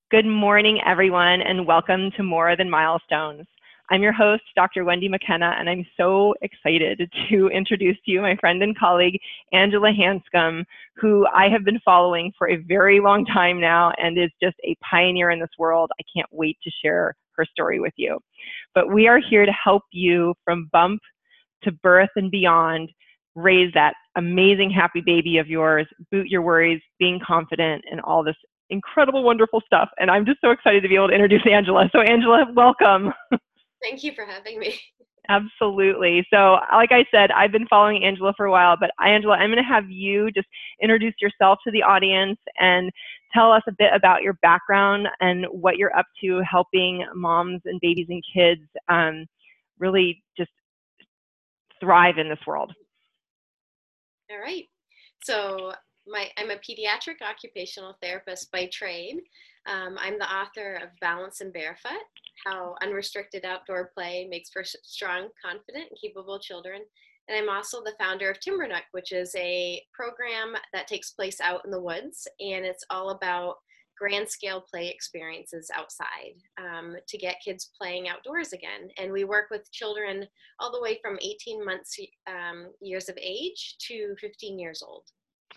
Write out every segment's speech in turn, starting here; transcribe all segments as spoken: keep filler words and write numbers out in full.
Good morning, everyone, and welcome to More Than Milestones. I'm your host, Doctor Wendy McKenna, and I'm so excited to introduce to you my friend and colleague, Angela Hanscom, who I have been following for a very long time now and is just a pioneer in this world. I can't wait to share her story with you. But we are here to help you from bump to birth and beyond, raise that amazing, happy baby of yours, boot your worries, being confident, and all this incredible, wonderful stuff. And I'm just so excited to be able to introduce Angela. So Angela, welcome. Thank you for having me. Absolutely. So like I said, I've been following Angela for a while, but Angela, I'm going to have you just introduce yourself to the audience and tell us a bit about your background and what you're up to helping moms and babies and kids um, really just thrive in this world. All right. So my, I'm a pediatric occupational therapist by trade. Um, I'm the author of Balance and Barefoot, How Unrestricted Outdoor Play Makes for Strong, Confident, and Capable Children. And I'm also the founder of Timbernook, which is a program that takes place out in the woods. And it's all about grand scale play experiences outside um, to get kids playing outdoors again. And we work with children all the way from eighteen months, um, years of age to fifteen years old.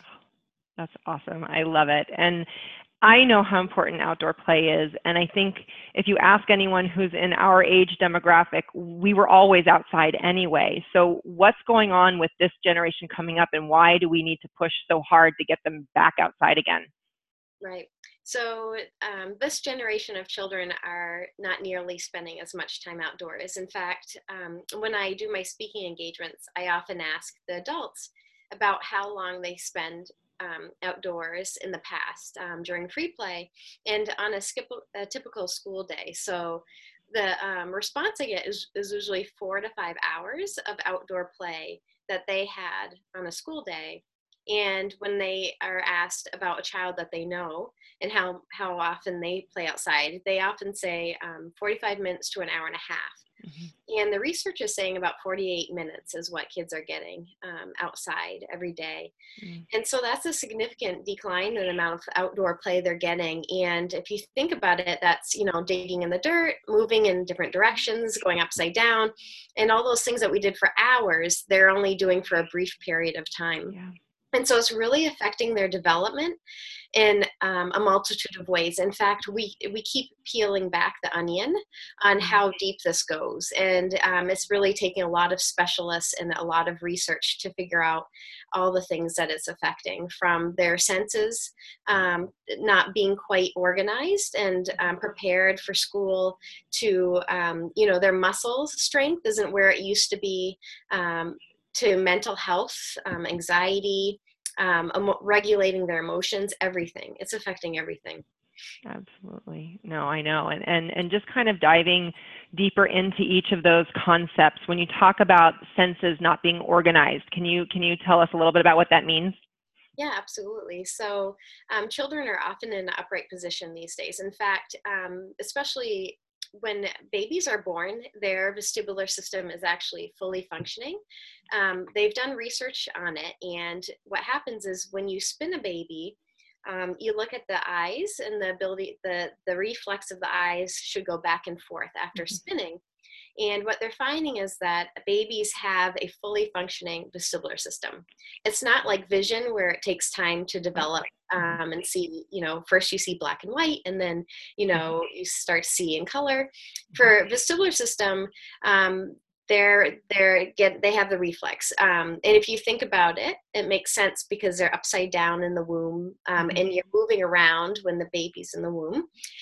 That's awesome. I love it. And I know how important outdoor play is. And I think if you ask anyone who's in our age demographic, we were always outside anyway. So what's going on with this generation coming up, and why do we need to push so hard to get them back outside again? Right. So um, this generation of children are not nearly spending as much time outdoors. In fact, um, when I do my speaking engagements, I often ask the adults about how long they spend um, outdoors in the past um, during free play and on a, skip, a typical school day. So the um, response I get is, is usually four to five hours of outdoor play that they had on a school day. And when they are asked about a child that they know and how, how often they play outside, they often say um, forty-five minutes to an hour and a half. Mm-hmm. And the research is saying about forty-eight minutes is what kids are getting um, outside every day. Mm. And so that's a significant decline in the amount of outdoor play they're getting. And if you think about it, that's, you know, digging in the dirt, moving in different directions, going upside down, and all those things that we did for hours, they're only doing for a brief period of time. Yeah. And so it's really affecting their development in um, a multitude of ways. In fact, we we keep peeling back the onion on how deep this goes. And um, it's really taking a lot of specialists and a lot of research to figure out all the things that it's affecting, from their senses um, not being quite organized and um, prepared for school to, um, you know, their muscle strength isn't where it used to be, um, to mental health, um, anxiety, um, emo- regulating their emotions, everything. It's affecting everything. Absolutely. No, I know. And, and, and just kind of diving deeper into each of those concepts, when you talk about senses not being organized, can you, can you tell us a little bit about what that means? Yeah, absolutely. So um, children are often in an upright position these days. In fact, um, especially when babies are born, their vestibular system is actually fully functioning. Um, they've done research on it, and what happens is when you spin a baby, um, you look at the eyes, and the ability, the, the reflex of the eyes should go back and forth after spinning. And what they're finding is that babies have a fully functioning vestibular system. It's not like vision, where it takes time to develop um, and see, you know, first you see black and white, and then, you know, you start to see in color. For vestibular system, um, they're, they're get, they have the reflex. Um, and if you think about it, it makes sense because they're upside down in the womb, um, and you're moving around when the baby's in the womb.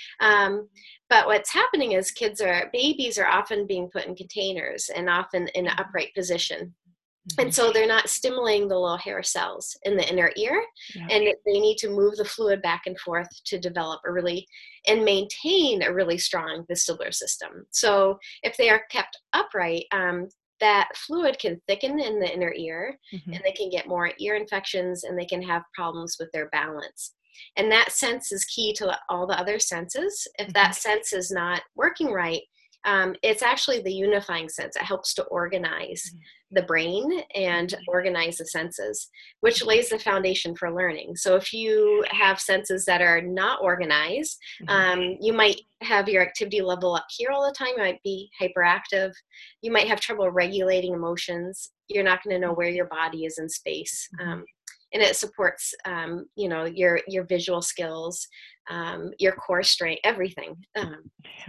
Um, But what's happening is kids are, babies are often being put in containers and often in an upright position. Mm-hmm. And so they're not stimulating the little hair cells in the inner ear, yeah. And they need to move the fluid back and forth to develop a really, and maintain a really strong vestibular system. So if they are kept upright, um, that fluid can thicken in the inner ear, mm-hmm. and they can get more ear infections, and they can have problems with their balance. And that sense is key to all the other senses. If that sense is not working right, Um, it's actually the unifying sense. It helps to organize the brain and organize the senses, which lays the foundation for learning. So if you have senses that are not organized, um, you might have your activity level up here all the time. You might be hyperactive. You might have trouble regulating emotions. You're not going to know where your body is in space. Um, and it supports, um, you know, your, your visual skills, um, your core strength, everything. Um,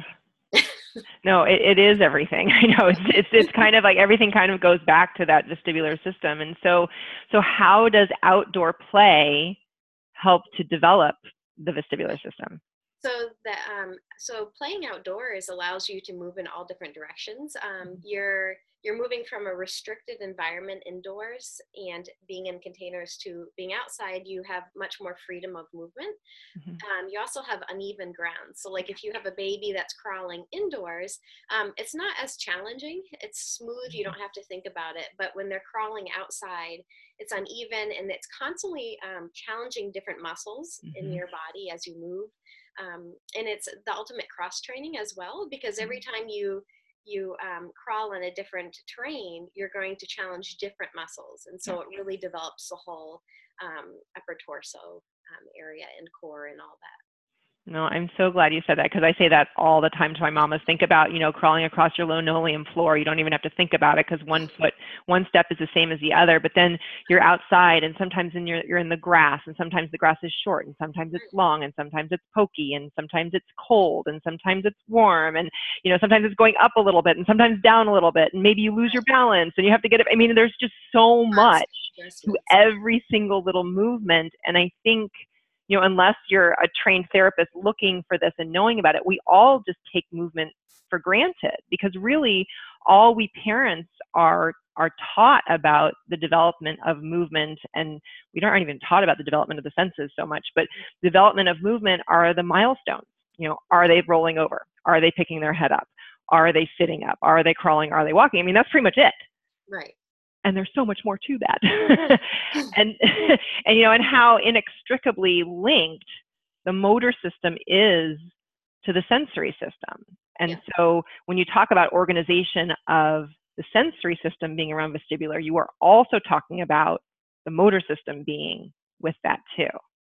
No, it, it is everything. I know it's, it's it's kind of like everything kind of goes back to that vestibular system. And so so how does outdoor play help to develop the vestibular system? So that um, so playing outdoors allows you to move in all different directions. Um, you're you're moving from a restricted environment indoors and being in containers to being outside. You have much more freedom of movement. Mm-hmm. Um, you also have uneven ground. So like if you have a baby that's crawling indoors, um, it's not as challenging. It's smooth. You don't have to think about it. But when they're crawling outside, it's uneven and it's constantly um, challenging different muscles mm-hmm. in your body as you move. Um, and it's the ultimate cross training as well, because every time you you um, crawl on a different terrain, you're going to challenge different muscles. And so it really develops the whole um, upper torso um, area and core and all that. No, I'm so glad you said that, because I say that all the time to my mamas. Think about, you know, crawling across your linoleum floor. You don't even have to think about it, because one foot, one step is the same as the other. But then you're outside, and sometimes in your, you're in the grass, and sometimes the grass is short, and sometimes it's long, and sometimes it's pokey, and sometimes it's cold, and sometimes it's warm, and you know, sometimes it's going up a little bit, and sometimes down a little bit, and maybe you lose your balance, and you have to get it. I mean, there's just so much to every single little movement, and I think, you know, unless you're a trained therapist looking for this and knowing about it, we all just take movement for granted, because really all we parents are are taught about the development of movement, and we aren't even taught about the development of the senses so much, but development of movement are the milestones. You know, are they rolling over? Are they picking their head up? Are they sitting up? Are they crawling? Are they walking? I mean, that's pretty much it. Right. And there's so much more to that. and, and, you know, and how inextricably linked the motor system is to the sensory system. And yeah. so when you talk about organization of the sensory system being around vestibular, you are also talking about the motor system being with that too.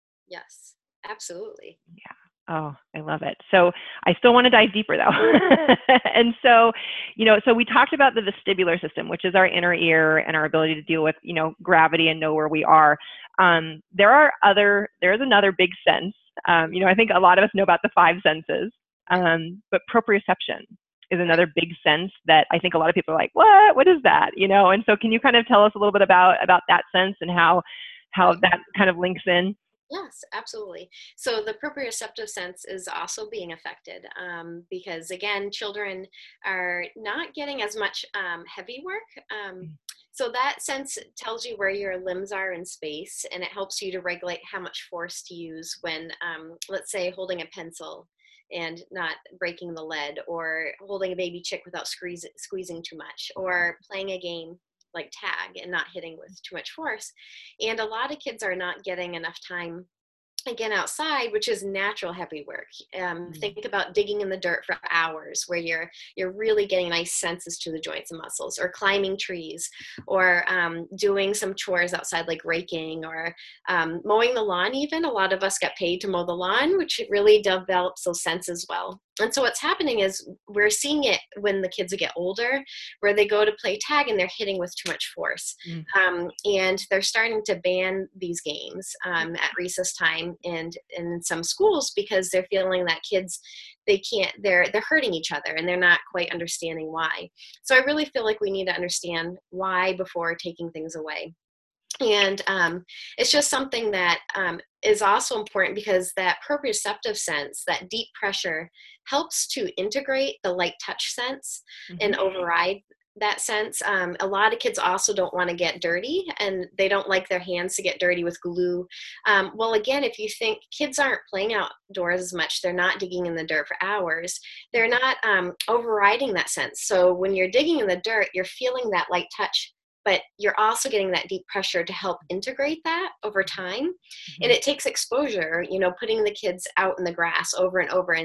Yes, absolutely. Yeah. Oh, I love it. So I still want to dive deeper though. And so, you know, so we talked about the vestibular system, which is our inner ear and our ability to deal with, you know, gravity and know where we are. Um, there are other, there's another big sense. Um, you know, I think a lot of us know about the five senses, um, but proprioception is another big sense that I think a lot of people are like, what, what is that? You know, and so can you kind of tell us a little bit about, about that sense and how, how that kind of links in? Yes, absolutely. So the proprioceptive sense is also being affected um, because, again, children are not getting as much um, heavy work. Um, so that sense tells you where your limbs are in space, and it helps you to regulate how much force to use when, um, let's say, holding a pencil and not breaking the lead, or holding a baby chick without squeeze, squeezing too much, or playing a game like tag and not hitting with too much force. And a lot of kids are not getting enough time again outside, which is natural heavy work. Um, mm-hmm. Think about digging in the dirt for hours, where you're you're really getting nice senses to the joints and muscles, or climbing trees, or um, doing some chores outside like raking, or um, mowing the lawn. Even a lot of us get paid to mow the lawn, which really develops those senses well. And so what's happening is we're seeing it when the kids get older, where they go to play tag and they're hitting with too much force. Mm. Um, and they're starting to ban these games um, at recess time and in some schools, because they're feeling that kids, they can't, they're, they're hurting each other, and they're not quite understanding why. So I really feel like we need to understand why before taking things away. And um, it's just something that um, is also important, because that proprioceptive sense, that deep pressure, helps to integrate the light touch sense mm-hmm. and override that sense. Um, a lot of kids also don't want to get dirty, and they don't like their hands to get dirty with glue. Um, well, again, if you think kids aren't playing outdoors as much, they're not digging in the dirt for hours, they're not um, overriding that sense. So when you're digging in the dirt, you're feeling that light touch, but you're also getting that deep pressure to help integrate that over time. Mm-hmm. And it takes exposure, you know, putting the kids out in the grass over and over and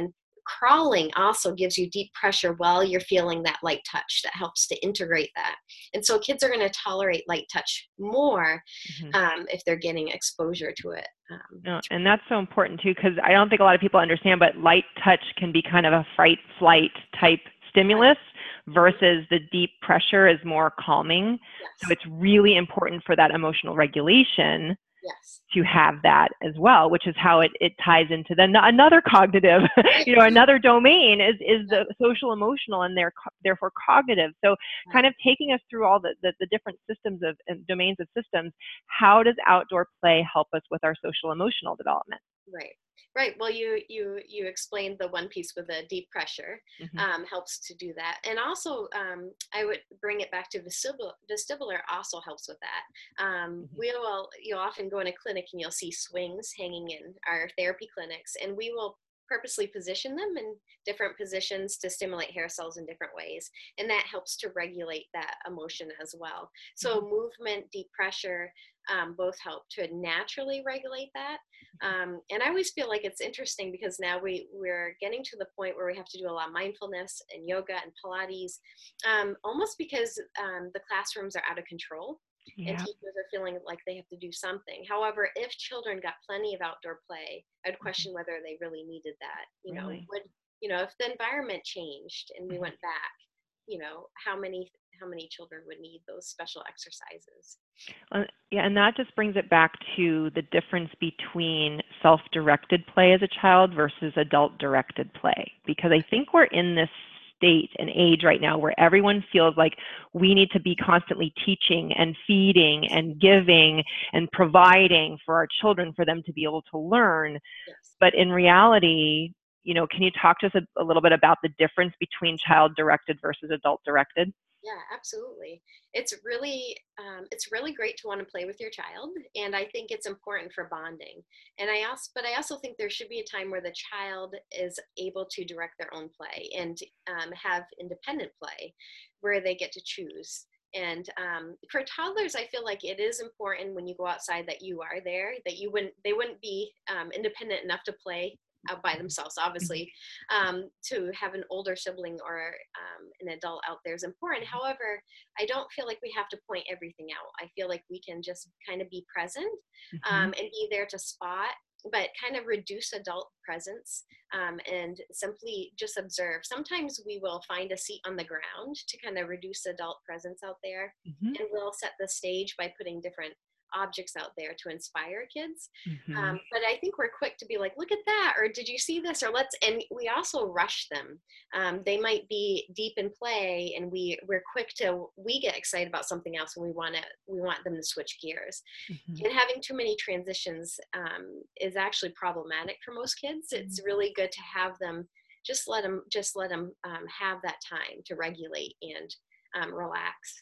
crawling also gives you deep pressure while you're feeling that light touch. That helps to integrate that. And so kids are going to tolerate light touch more Mhm. um, if they're getting exposure to it. Um, No, and that's so important too, because I don't think a lot of people understand, but light touch can be kind of a fright flight type stimulus versus the deep pressure is more calming. yes. So it's really important for that emotional regulation Yes. to have that as well, which is how it, it ties into then another cognitive, you know, another domain is, is the social emotional and their, therefore cognitive. So kind of taking us through all the, the, the different systems of and domains of systems, how does outdoor play help us with our social emotional development? Right. Right. Well, you you you explained the one piece with the deep pressure Mm-hmm. um, helps to do that, and also um, I would bring it back to vestibular. Vestibular also helps with that. Um, Mm-hmm. We will you'll often go in a clinic and you'll see swings hanging in our therapy clinics, and we will purposely position them in different positions to stimulate hair cells in different ways, and that helps to regulate that emotion as well. So Mm-hmm. movement, deep pressure, um, both help to naturally regulate that. Um, and I always feel like it's interesting because now we, we're getting to the point where we have to do a lot of mindfulness and yoga and Pilates, um, almost because um, the classrooms are out of control and Yeah. teachers are feeling like they have to do something. However, if children got plenty of outdoor play, I'd question whether they really needed that. You know, Really. would, you know, if the environment changed and we Mm-hmm. went back, you know, how many how many children would need those special exercises? Uh, yeah, and that just brings it back to the difference between self-directed play as a child versus adult-directed play. Because I think we're in this state and age right now where everyone feels like we need to be constantly teaching and feeding and giving and providing for our children for them to be able to learn. Yes. But in reality, you know, can you talk to us a, a little bit about the difference between child-directed versus adult-directed? Yeah, absolutely. It's really um, it's really great to want to play with your child, and I think it's important for bonding. And I also, but I also think there should be a time where the child is able to direct their own play and um, have independent play, where they get to choose. And um, for toddlers, I feel like it is important when you go outside that you are there, that you wouldn't they wouldn't be um, independent enough to play out by themselves, obviously. Um, to have an older sibling or um, an adult out there is important. However, I don't feel like we have to point everything out. I feel like we can just kind of be present Mm-hmm. um, and be there to spot, but kind of reduce adult presence um, and simply just observe. Sometimes we will find a seat on the ground to kind of reduce adult presence out there, Mm-hmm. and we'll set the stage by putting different objects out there to inspire kids. Mm-hmm. Um, but I think we're quick to be like, look at that, or did you see this, or let's, and we also rush them. Um, they might be deep in play, and we we're quick to we get excited about something else, and we want to we want them to switch gears. Mm-hmm. And having too many transitions um, is actually problematic for most kids. It's really good to have them just let them just let them um, have that time to regulate and um, relax.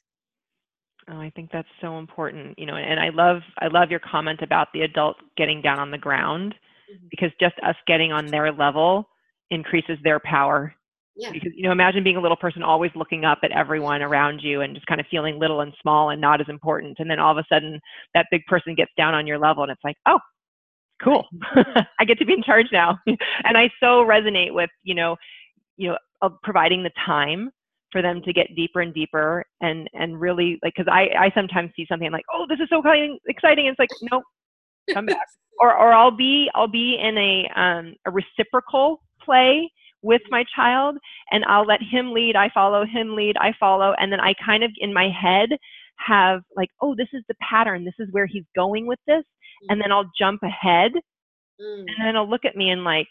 Oh, I think that's so important, you know, and I love I love your comment about the adult getting down on the ground Mhm. because just us getting on their level increases their power. Yeah. Because, you know, imagine being a little person always looking up at everyone around you and just kind of feeling little and small and not as important. And then all of a sudden that big person gets down on your level and it's like, oh, cool. I get to be in charge now. And I so resonate with, you know, you know, uh, providing the time for them to get deeper and deeper and and really like because I I sometimes see something like, oh, this is so exciting exciting. It's like, nope, come back. Or or I'll be I'll be in a um a reciprocal play with my child and I'll let him lead, I follow, him lead, I follow, and then I kind of in my head have like, oh, this is the pattern, this is where he's going with this, and then I'll jump ahead Mm. and then he'll look at me and like,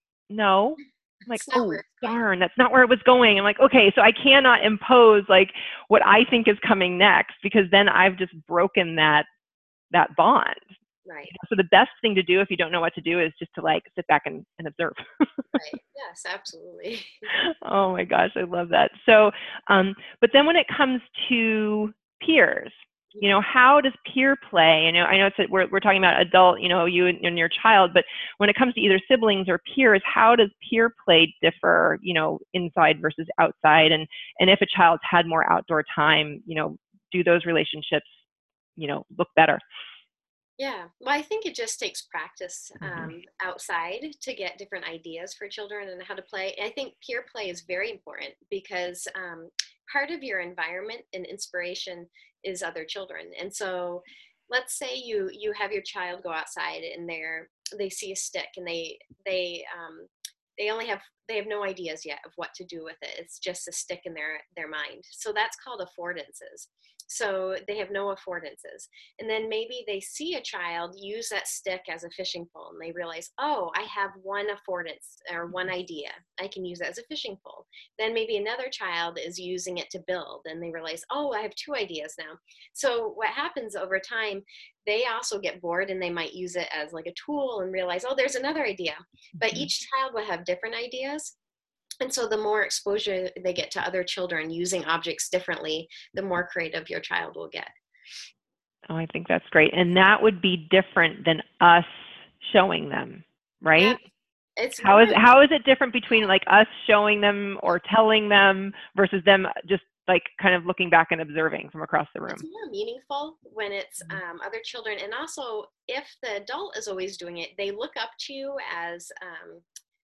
no. I'm like, It's not where oh, it's going. darn, that's not where it was going. I'm like, okay, so I cannot impose like what I think is coming next because then I've just broken that that bond. Right. So the best thing to do if you don't know what to do is just to like sit back and, and observe. Right. Yes, absolutely. Oh my gosh, I love that. So, um, but then when it comes to peers, you know, how does peer play? You know, I know it's a, we're we're talking about adult, you know, you and, and your child, but when it comes to either siblings or peers, how does peer play differ? You know, inside versus outside, and and if a child's had more outdoor time, you know, do those relationships, you know, look better? Yeah, well, I think it just takes practice Mm-hmm. um, outside to get different ideas for children and how to play. I think peer play is very important because um, part of your environment and inspiration is other children. And so, let's say you you have your child go outside and they're they see a stick and they they um, they only have they have no ideas yet of what to do with it. It's just a stick in their their mind. So that's called affordances. So they have no affordances. And then maybe they see a child use that stick as a fishing pole and they realize, oh, I have one affordance or one idea. I can use that as a fishing pole. Then maybe another child is using it to build and they realize, oh, I have two ideas now. So what happens over time, they also get bored and they might use it as like a tool and realize, oh, there's another idea. But Mm-hmm. each child will have different ideas. And so the more exposure they get to other children using objects differently, the more creative your child will get. Oh, I think that's great. And that would be different than us showing them, Yeah, right? it's How more is how is it different between like us showing them or telling them versus them just like kind of looking back and observing from across the it's room? more meaningful when it's um, other children. And also, if the adult is always doing it, they look up to you as um,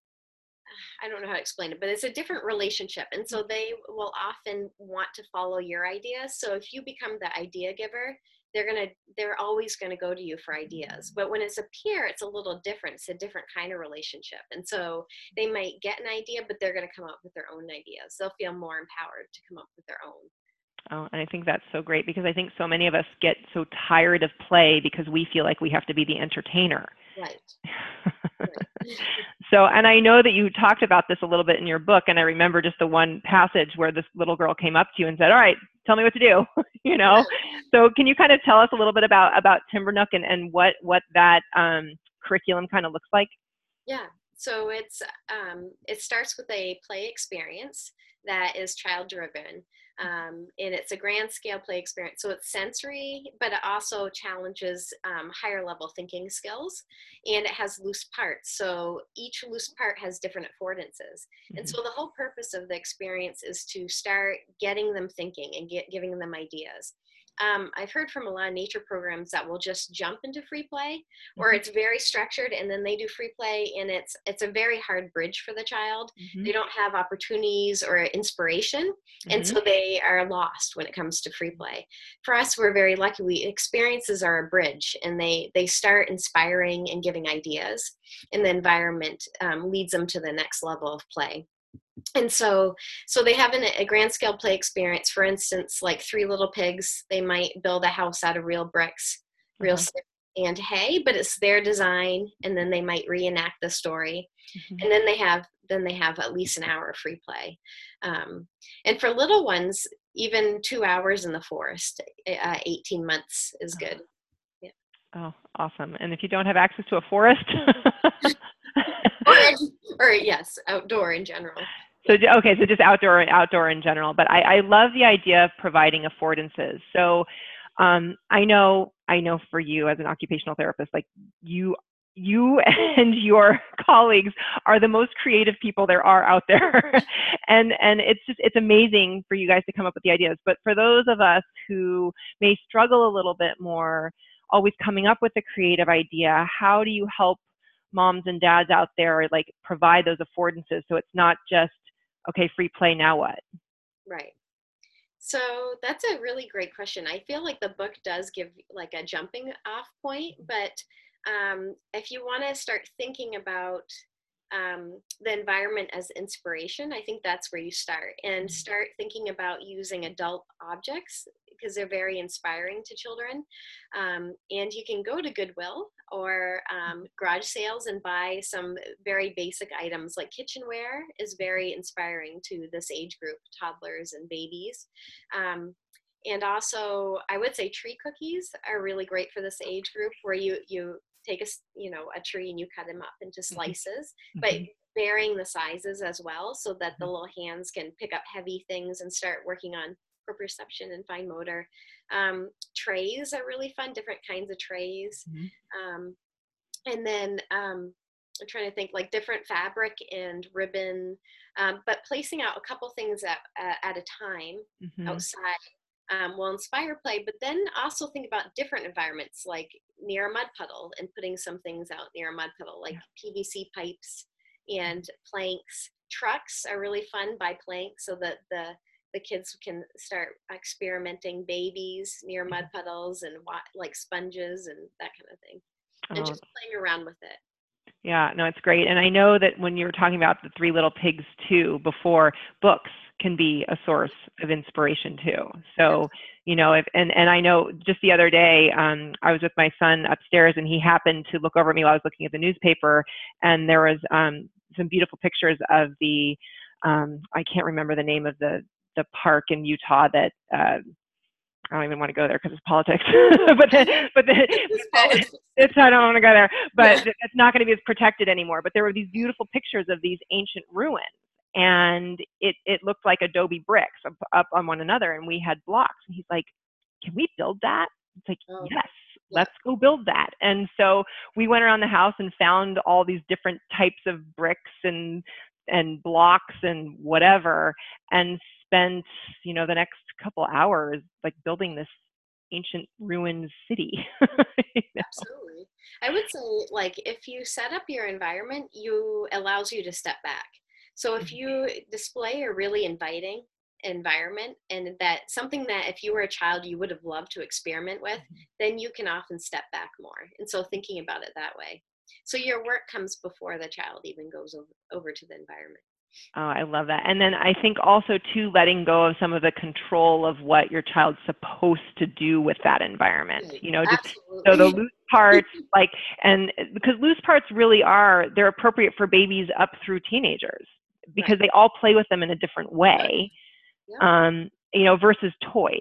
I don't know how to explain it, but it's a different relationship. And so they will often want to follow your ideas. So if you become the idea giver, they're going to, they're always going to go to you for ideas. But when it's a peer, it's a little different. It's a different kind of relationship. And so they might get an idea, but they're going to come up with their own ideas. They'll feel more empowered to come up with their own. Oh, and I think that's so great because I think so many of us get so tired of play because we feel like we have to be the entertainer. Right. Right. So, and I know that you talked about this a little bit in your book, and I remember just the one passage where this little girl came up to you and said, all right, tell me what to do, you know? So can you kind of tell us a little bit about, about Timbernook and, and what, what that um, curriculum kind of looks like? Yeah. So it's um, it starts with a play experience that is child driven, um, and it's a grand scale play experience. So it's sensory, but it also challenges um, higher level thinking skills, and it has loose parts. So each loose part has different affordances, and Mm-hmm. so the whole purpose of the experience is to start getting them thinking and get giving them ideas. Um, I've heard from a lot of nature programs that will just jump into free play, or Mm-hmm. it's very structured and then they do free play and it's it's a very hard bridge for the child. Mm-hmm. They don't have opportunities or inspiration, and Mm-hmm. so they are lost when it comes to free play. For us, we're very lucky. We experiences are a bridge, and they they start inspiring and giving ideas, and the environment um, leads them to the next level of play. And so so they have an, a grand scale play experience. For instance, like Three Little Pigs, they might build a house out of real bricks, real Uh-huh. sticks and hay, but it's their design, and then they might reenact the story. Mm-hmm. And then they have then they have at least an hour of free play. Um, and for little ones, even two hours in the forest, uh, eighteen months is Uh-huh. good. Yeah. Oh, awesome. And if you don't have access to a forest, Or, or yes, outdoor in general. so Yeah. okay, so just outdoor outdoor in general. But I, I love the idea of providing affordances. So um, I know I know for you as an occupational therapist, like you you and your colleagues are the most creative people there are out there. and and it's just it's amazing for you guys to come up with the ideas. But for those of us who may struggle a little bit more always coming up with a creative idea, how do you help moms and dads out there like provide those affordances so it's not just okay, free play, now what? Right. So that's a really great question. I feel like the book does give like a jumping off point, but um, if you want to start thinking about um, the environment as inspiration, I think that's where you start and start thinking about using adult objects because they're very inspiring to children. Um, and you can go to Goodwill or um, garage sales and buy some very basic items like kitchenware is very inspiring to this age group, toddlers and babies. Um, and also, I would say tree cookies are really great for this age group, where you you take a you know a tree and you cut them up into slices, but Mm-hmm. varying the sizes as well, so that the Mm-hmm. little hands can pick up heavy things and start working on proprioception and fine motor. Um, trays are really fun, different kinds of trays, Mm-hmm. um, and then um, I'm trying to think like different fabric and ribbon, um, but placing out a couple things at, uh, at a time Mm-hmm. outside um, will inspire play, but then also think about different environments, like near a mud puddle and putting some things out near a mud puddle, like P V C pipes and planks. Trucks are really fun by planks so that the the kids can start experimenting babies near mud puddles and like sponges and that kind of thing, and Oh, just playing around with it. yeah, no, it's great. And I know that when you were talking about the Three Little Pigs too before, books can be a source of inspiration too. So, you know, if, and, and I know just the other day, um, I was with my son upstairs and he happened to look over at me while I was looking at the newspaper, and there was um, some beautiful pictures of the, um, I can't remember the name of the, the park in Utah that, uh, I don't even want to go there because it's politics. but the, but the, It's politics. it's I don't want to go there. But yeah. It's not going to be as protected anymore. But there were these beautiful pictures of these ancient ruins, and it it looked like adobe bricks up, up on one another, and we had blocks. And he's like, "Can we build that?" It's like, oh, yes, yeah. let's go build that. And so we went around the house and found all these different types of bricks and and blocks and whatever, and spent, you know, the next couple hours like building this ancient ruined city. You know? Absolutely. I would say, like, if you set up your environment, you allows you to step back. So if you display a really inviting environment, and that something that if you were a child you would have loved to experiment with, then you can often step back more. And so thinking about it that way. So your work comes before the child even goes over, over to the environment. Oh, I love that. And then I think also too, letting go of some of the control of what your child's supposed to do with that environment, Right. you know, just Absolutely. so the loose parts, like, and because loose parts really are, they're appropriate for babies up through teenagers because right. they all play with them in a different way, yep. um, you know, versus toys.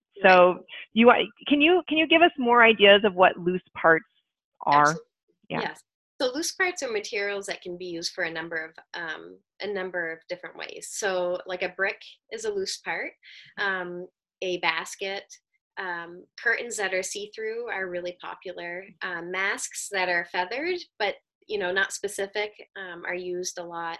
So right. you, can you, can you give us more ideas of what loose parts are? Absolutely. Yeah. Yes. So loose parts are materials that can be used for a number of um, a number of different ways. So like a brick is a loose part, um, a basket, um, curtains that are see-through are really popular. Um, masks that are feathered, but you know, not specific, um, are used a lot.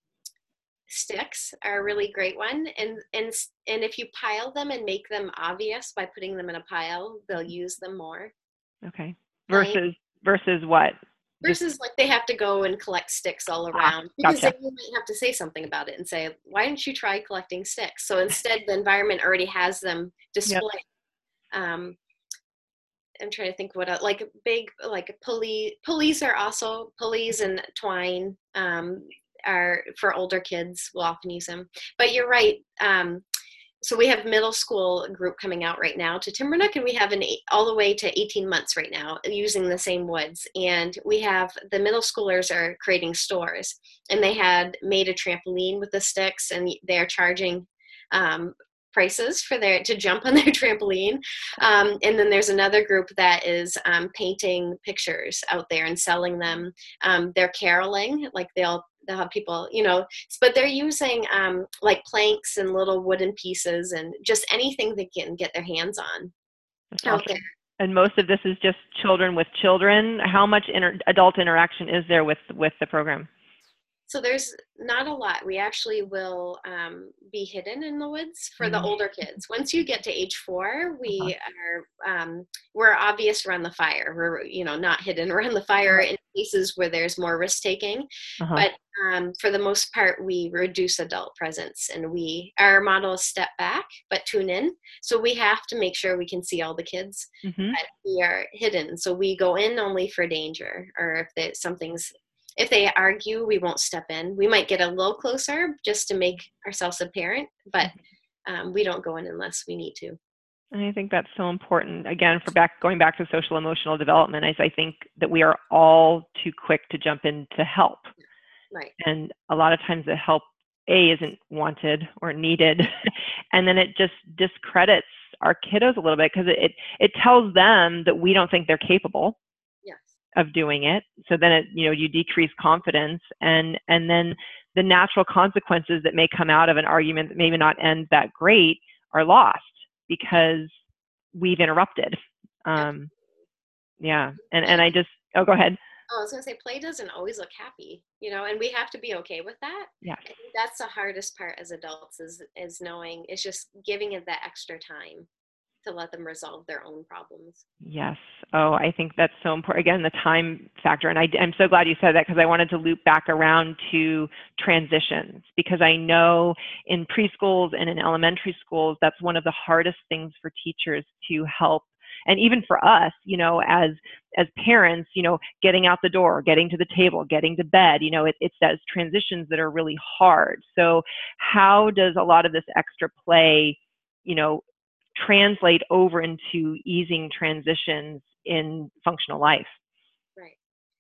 Sticks are a really great one, and and and if you pile them and make them obvious by putting them in a pile, they'll use them more. Okay. Versus like, versus what? Versus just, like they have to go and collect sticks all around, ah, because gotcha. Then you might have to say something about it and say, why don't you try collecting sticks? So instead the environment already has them displayed. Yep. Um, I'm trying to think what else, like big, like pulley, pulleys are also, pulleys and twine um, are for older kids, we'll often use them. But you're right. Um, So we have middle school group coming out right now to Timbernook, and we have an eight, all the way to eighteen months right now using the same woods. And we have the middle schoolers are creating stores, and they had made a trampoline with the sticks, and they're charging um, prices for their to jump on their trampoline. Um, and then there's another group that is um, painting pictures out there and selling them. Um, they're caroling, like they'll they'll have people, you know, but they're using um, like planks and little wooden pieces and just anything they can get their hands on out there. And most of this is just children with children. How much inter adult interaction is there with, with the program? So there's not a lot. We actually will um, be hidden in the woods for the older kids. Once you get to age four, we uh-huh. are um, we're obvious around the fire. We're you know not hidden around the fire in cases where there's more risk taking. Uh-huh. But um, for the most part, we reduce adult presence, and we our model is step back but tune in. So we have to make sure we can see all the kids, mm-hmm. but we are hidden. So we go in only for danger, or if they, something's If they argue, we won't step in. We might get a little closer just to make ourselves apparent, but um, we don't go in unless we need to. And I think that's so important. Again, for back going back to social emotional development, I, I think that we are all too quick to jump in to help. Right. And a lot of times the help, A, isn't wanted or needed. And then it just discredits our kiddos a little bit because it, it, it tells them that we don't think they're capable of doing it. So then it, you know, you decrease confidence, and and then the natural consequences that may come out of an argument that maybe not end that great are lost because we've interrupted. Um, yeah. And, and I just, oh, go ahead. Oh, I was gonna say play doesn't always look happy, you know, and we have to be okay with that. Yes. I think that's the hardest part as adults is is knowing, is just giving it that extra time to let them resolve their own problems. Yes. Oh, I think that's so important. Again, the time factor. And I, I'm so glad you said that because I wanted to loop back around to transitions because I know in preschools and in elementary schools, that's one of the hardest things for teachers to help. And even for us, you know, as as parents, you know, getting out the door, getting to the table, getting to bed, you know, it, it's those transitions that are really hard. So how does a lot of this extra play, you know, translate over into easing transitions in functional life? Right.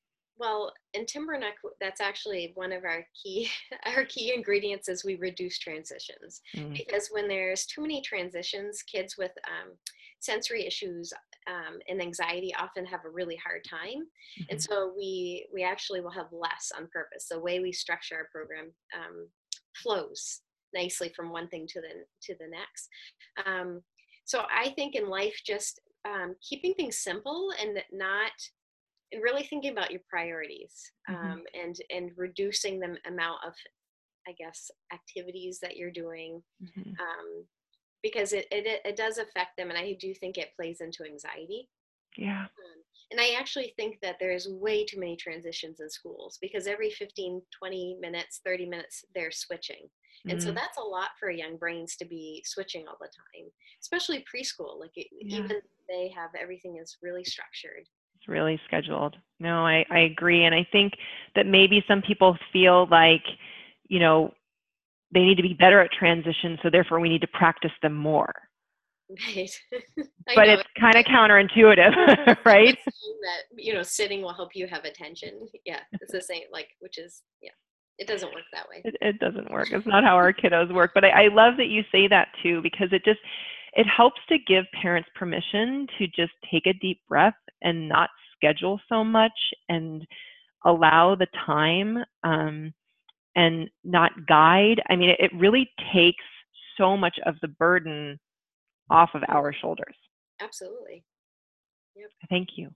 Well, in Timberneck, that's actually one of our key our key ingredients is we reduce transitions. Mm. Because when there's too many transitions, kids with um, sensory issues um, and anxiety often have a really hard time. Mm-hmm. And so we we actually will have less on purpose. The way we structure our program um, flows nicely from one thing to the to the next. Um, so I think in life, just um, keeping things simple and not and really thinking about your priorities um, mm-hmm. and and reducing the amount of, I guess, activities that you're doing mm-hmm. um, because it, it it does affect them, and I do think it plays into anxiety. Yeah. Um, and I actually think that there's way too many transitions in schools because every fifteen, twenty minutes, thirty minutes, they're switching. And mm-hmm. so that's a lot for young brains to be switching all the time, especially preschool. Like it, yeah. even they have everything is really structured. It's really scheduled. No, I, I agree. And I think that maybe some people feel like, you know, they need to be better at transition, so therefore we need to practice them more. Right. But know. It's kind of counterintuitive, right? That, you know, sitting will help you have attention. Yeah, it's the same, like, which is, yeah, it doesn't work that way. It, it doesn't work. It's not how our kiddos work. But I, I love that you say that too, because it just, it helps to give parents permission to just take a deep breath and not schedule so much and allow the time um, and not guide. I mean, it, it really takes so much of the burden off of our shoulders. Absolutely. Yep. Thank you.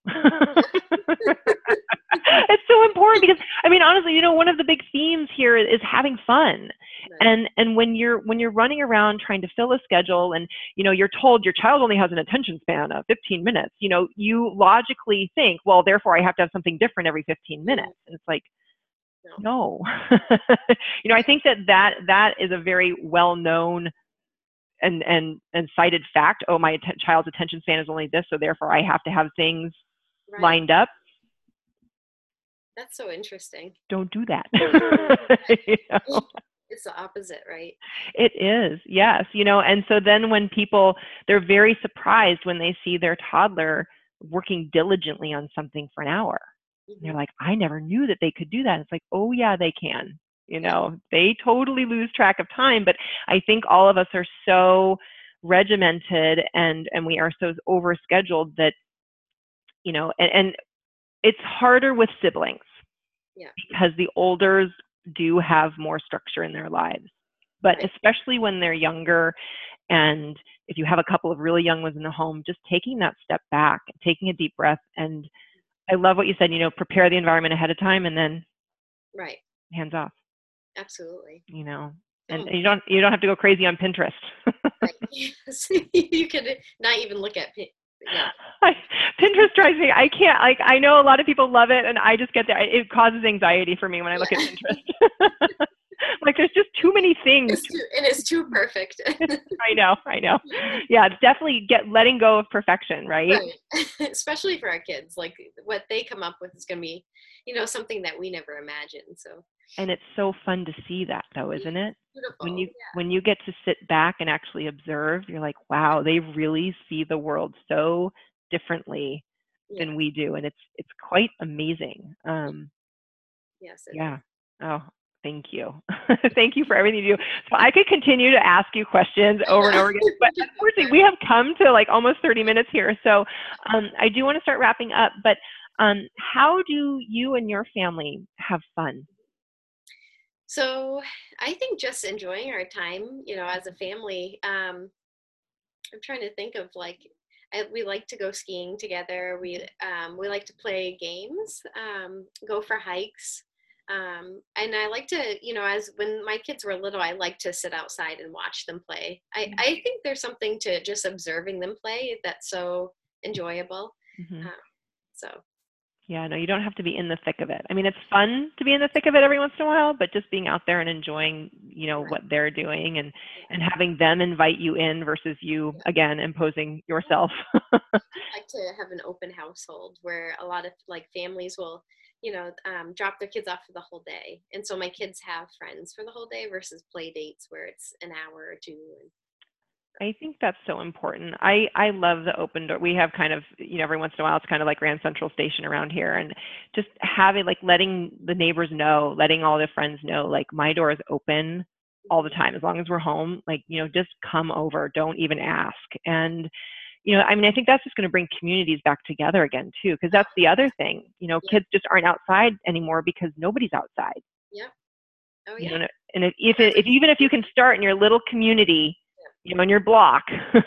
It's so important because, I mean, honestly, you know, one of the big themes here is having fun. Right. And and when you're when you're running around trying to fill a schedule and, you know, you're told your child only has an attention span of fifteen minutes, you know, you logically think, well, therefore I have to have something different every fifteen minutes. And it's like, no. no. You know, I think that that, that is a very well-known and, and, and cited fact. Oh, my att- child's attention span is only this, so therefore I have to have things right. lined up. That's so interesting. Don't do that. You know? It's the opposite, right? It is, yes. You know, and so then when people, they're very surprised when they see their toddler working diligently on something for an hour. Mm-hmm. They're like, I never knew that they could do that. It's like, oh yeah, they can. You know, they totally lose track of time. But I think all of us are so regimented and, and we are so overscheduled that, you know, and, and it's harder with siblings. Yeah. Because the olders do have more structure in their lives. But right. especially when they're younger, and if you have a couple of really young ones in the home, just taking that step back, taking a deep breath. And I love what you said, you know, prepare the environment ahead of time and then right. hands off. Absolutely. You know, and, and you don't you don't have to go crazy on Pinterest. Right. Yes. You could not even look at Pinterest. Yeah. I, Pinterest drives me. I can't, like, I know a lot of people love it and I just get there. It causes anxiety for me when I look yeah. at Pinterest. Like there's just too many things. It's too, and it's too perfect. I know, I know. Yeah, it's definitely get letting go of perfection, right? Right. Especially for our kids. Like what they come up with is going to be, you know, something that we never imagined. So. And it's so fun to see that though, isn't it? Beautiful. When you yeah. when you get to sit back and actually observe, you're like, wow, they really see the world so differently yeah. than we do, and it's it's quite amazing. Um, yes. Yeah. Is. Oh, thank you. Thank you for everything you do. So I could continue to ask you questions over and over again, but unfortunately, we have come to like almost thirty minutes here. So um, I do want to start wrapping up. But um, how do you and your family have fun? So I think just enjoying our time, you know, as a family. Um, I'm trying to think of like, I, we like to go skiing together. We um, we like to play games, um, go for hikes. Um, and I like to, you know, as when my kids were little, I like to sit outside and watch them play. I, I think there's something to just observing them play that's so enjoyable. Mm-hmm. Um, so. Yeah, no, you don't have to be in the thick of it. I mean, it's fun to be in the thick of it every once in a while, but just being out there and enjoying, you know, what they're doing and, and having them invite you in versus you, again, imposing yourself. I like to have an open household where a lot of like families will, you know, um, drop their kids off for the whole day. And so my kids have friends for the whole day versus play dates where it's an hour or two. I think that's so important. I, I love the open door. We have kind of, you know, every once in a while, it's kind of like Grand Central Station around here. And just having, like, letting the neighbors know, letting all their friends know, like, my door is open all the time. As long as we're home, like, you know, just come over. Don't even ask. And, you know, I mean, I think that's just going to bring communities back together again, too, because that's the other thing. You know, Yeah. kids just aren't outside anymore because nobody's outside. Yeah. Oh, You yeah. know, and if, if, it, if even if you can start in your little community, you know, in your block,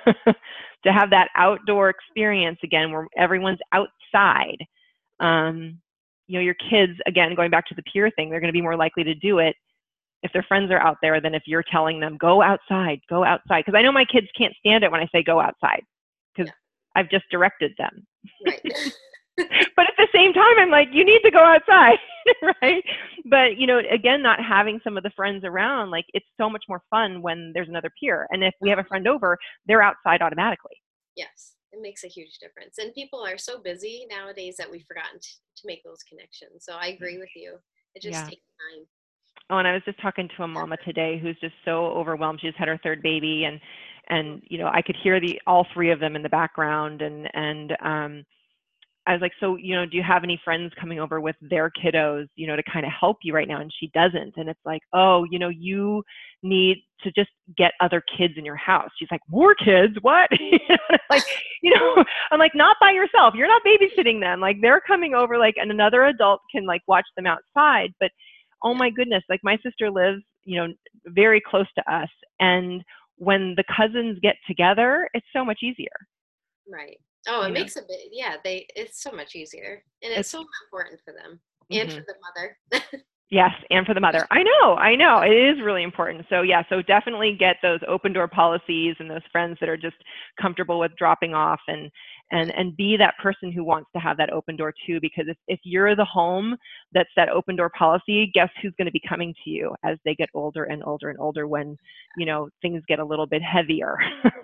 to have that outdoor experience again, where everyone's outside. Um, you know, your kids, again, going back to the peer thing, they're going to be more likely to do it if their friends are out there than if you're telling them, go outside, go outside. Because I know my kids can't stand it when I say go outside, because yeah. I've just directed them. Right. But at the same time, I'm like, you need to go outside, right? But, you know, again, not having some of the friends around, like, it's so much more fun when there's another peer. And if we have a friend over, they're outside automatically. Yes, it makes a huge difference. And people are so busy nowadays that we've forgotten to, to make those connections. So I agree with you. It just yeah. takes time. Oh, and I was just talking to a mama today who's just so overwhelmed. She just had her third baby, and, and, you know, I could hear the, all three of them in the background. And, and, um, I was like, so, you know, do you have any friends coming over with their kiddos, you know, to kind of help you right now? And she doesn't. And it's like, oh, you know, you need to just get other kids in your house. She's like, more kids? What? Like, you know, I'm like, not by yourself. You're not babysitting them. Like, they're coming over, like, and another adult can, like, watch them outside. But, oh my goodness, like, my sister lives, you know, very close to us. And when the cousins get together, it's so much easier. Right. Oh, it you makes know? a bit, yeah, they, it's so much easier. And it's, it's so important for them and mm-hmm. for the mother. Yes, and for the mother. I know, I know. It is really important. So yeah, so definitely get those open door policies and those friends that are just comfortable with dropping off, and and and be that person who wants to have that open door too, because if, if you're the home that's that open door policy, guess who's going to be coming to you as they get older and older and older, when, you know, things get a little bit heavier.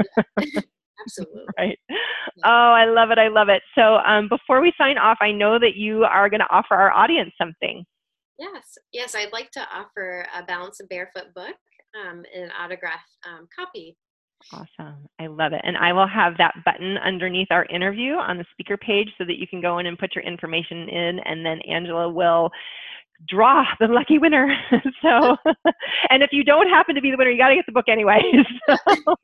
Absolutely. Right. Oh, I love it. I love it. So um, before we sign off, I know that you are going to offer our audience something. Yes. Yes. I'd like to offer a Balance and Barefoot book, um, and an autographed um, copy. Awesome. I love it. And I will have that button underneath our interview on the speaker page so that you can go in and put your information in, and then Angela will draw the lucky winner. So, and if you don't happen to be the winner, you got to get the book anyway. So.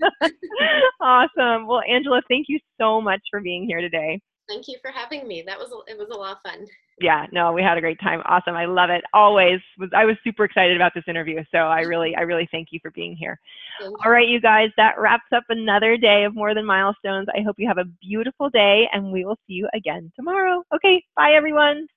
Awesome. Well, Angela, thank you so much for being here today. Thank you for having me. That was, it was a lot of fun. Yeah, no, we had a great time. Awesome. I love it. Always was, I was super excited about this interview. So I really, I really thank you for being here. All right, you guys, that wraps up another day of More Than Milestones. I hope you have a beautiful day, and we will see you again tomorrow. Okay. Bye, everyone.